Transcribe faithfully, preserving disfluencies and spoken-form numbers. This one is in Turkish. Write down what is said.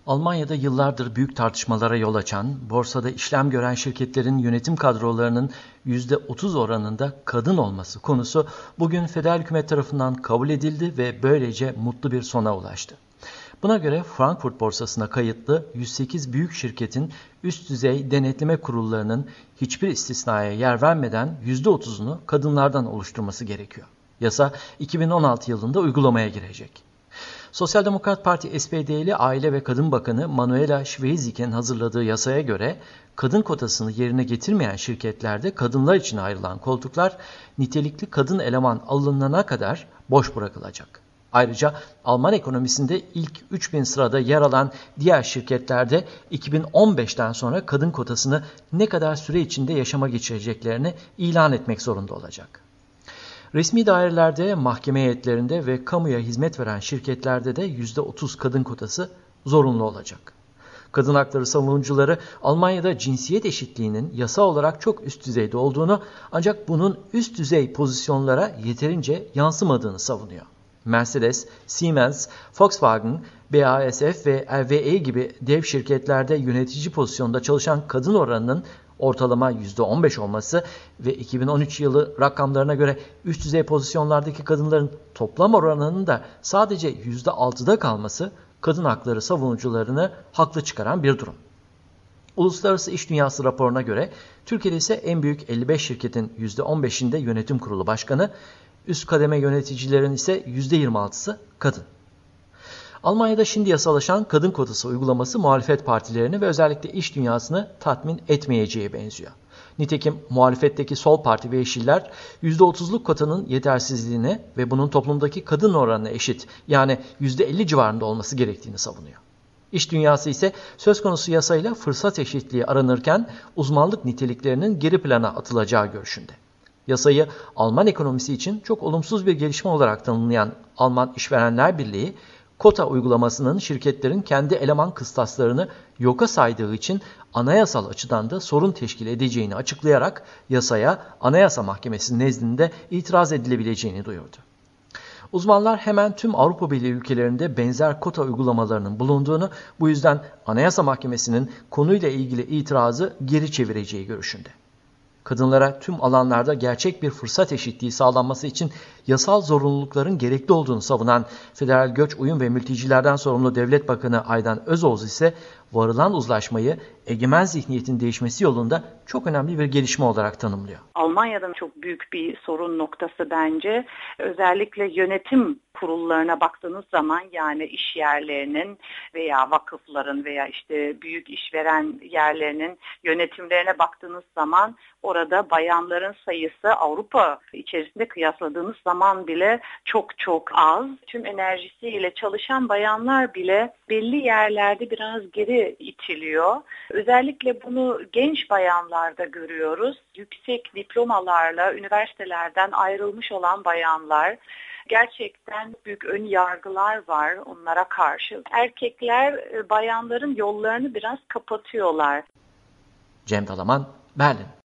Almanya'da yıllardır büyük tartışmalara yol açan, borsada işlem gören şirketlerin yönetim kadrolarının yüzde otuz oranında kadın olması konusu bugün federal hükümet tarafından kabul edildi ve böylece mutlu bir sona ulaştı. Buna göre Frankfurt borsasına kayıtlı yüz sekiz büyük şirketin üst düzey denetleme kurullarının hiçbir istisnaya yer vermeden yüzde otuzunu kadınlardan oluşturması gerekiyor. Yasa iki bin on altı yılında uygulamaya girecek. Sosyal Demokrat Parti S P D'li Aile ve Kadın Bakanı Manuela Schwesig'in hazırladığı yasaya göre kadın kotasını yerine getirmeyen şirketlerde kadınlar için ayrılan koltuklar nitelikli kadın eleman alınana kadar boş bırakılacak. Ayrıca Alman ekonomisinde ilk üç bin sırada yer alan diğer şirketlerde iki bin on beşten sonra kadın kotasını ne kadar süre içinde yaşama geçireceklerini ilan etmek zorunda olacak. Resmi dairelerde, mahkeme heyetlerinde ve kamuya hizmet veren şirketlerde de yüzde otuz kadın kotası zorunlu olacak. Kadın hakları savunucuları Almanya'da cinsiyet eşitliğinin yasa olarak çok üst düzeyde olduğunu ancak bunun üst düzey pozisyonlara yeterince yansımadığını savunuyor. Mercedes, Siemens, Volkswagen, B A S F ve R W E gibi dev şirketlerde yönetici pozisyonda çalışan kadın oranının ortalama yüzde on beş olması ve iki bin on üç yılı rakamlarına göre üst düzey pozisyonlardaki kadınların toplam oranının da sadece yüzde altıda kalması kadın hakları savunucularını haklı çıkaran bir durum. Uluslararası İş Dünyası raporuna göre Türkiye'de ise en büyük elli beş şirketin yüzde on beşinde yönetim kurulu başkanı, üst kademe yöneticilerin ise yüzde yirmi altısı kadın. Almanya'da şimdi yasalaşan kadın kotası uygulaması muhalefet partilerini ve özellikle iş dünyasını tatmin etmeyeceğe benziyor. Nitekim muhalefetteki Sol Parti ve Yeşiller yüzde otuzluk kotanın yetersizliğini ve bunun toplumdaki kadın oranına eşit yani yüzde elli civarında olması gerektiğini savunuyor. İş dünyası ise söz konusu yasayla fırsat eşitliği aranırken uzmanlık niteliklerinin geri plana atılacağı görüşünde. Yasayı Alman ekonomisi için çok olumsuz bir gelişme olarak tanımlayan Alman İşverenler Birliği, kota uygulamasının şirketlerin kendi eleman kıstaslarını yoka saydığı için anayasal açıdan da sorun teşkil edeceğini açıklayarak yasaya Anayasa Mahkemesi nezdinde itiraz edilebileceğini duyurdu. Uzmanlar hemen tüm Avrupa Birliği ülkelerinde benzer kota uygulamalarının bulunduğunu, bu yüzden Anayasa Mahkemesi'nin konuyla ilgili itirazı geri çevireceği görüşünde. Kadınlara tüm alanlarda gerçek bir fırsat eşitliği sağlanması için yasal zorunlulukların gerekli olduğunu savunan Federal Göç, Uyum ve Mültecilerden sorumlu Devlet Bakanı Aydan Özoğuz ise varılan uzlaşmayı egemen zihniyetin değişmesi yolunda çok önemli bir gelişme olarak tanımlıyor. Almanya'da çok büyük bir sorun noktası bence. Özellikle yönetim kurullarına baktığınız zaman yani iş yerlerinin veya vakıfların veya işte büyük işveren yerlerinin yönetimlerine baktığınız zaman orada bayanların sayısı Avrupa içerisinde kıyasladığınız zaman bile çok çok az. Tüm enerjisiyle çalışan bayanlar bile belli yerlerde biraz geri itiliyor. Özellikle bunu genç bayanlarda görüyoruz. Yüksek diplomalarla üniversitelerden ayrılmış olan bayanlar. Gerçekten büyük ön yargılar var onlara karşı. Erkekler bayanların yollarını biraz kapatıyorlar. Cem Dalaman, Berlin.